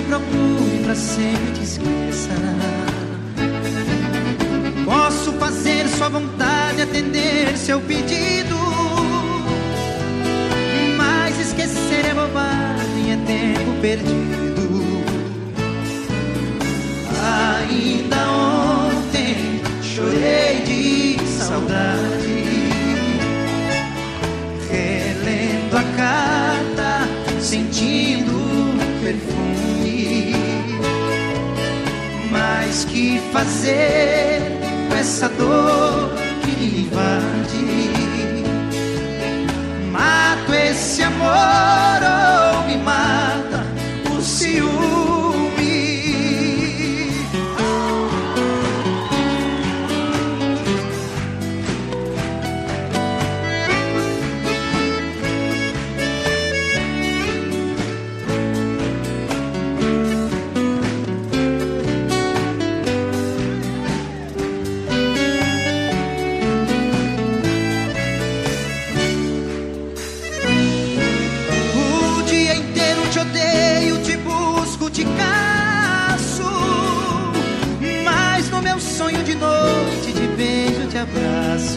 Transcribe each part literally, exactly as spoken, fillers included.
te procure, pra sempre te esqueça. Posso fazer sua vontade, atender seu pedido, mas esquecer é bobagem, é tempo perdido. Ainda ontem chorei de saudade, relendo a carta, sentindo perfume. Mas que fazer com essa dor que me invade? Mato esse amor ou me mata o ciúme? Te caço, mas no meu sonho de noite te beijo, te abraço.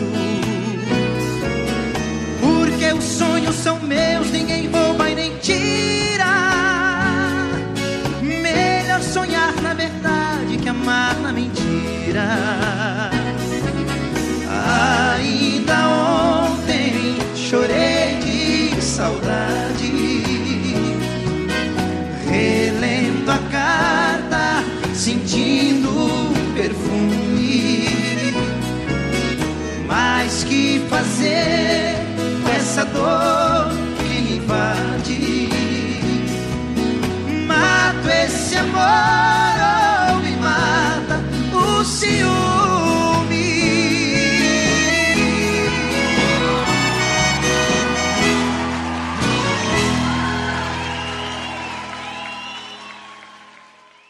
Porque os sonhos são meus, ninguém rouba e nem tira. Melhor sonhar na verdade que amar na mentira. Ainda ontem chorei de saudade, relendo a carta, sentindo perfume. Mas que fazer com essa dor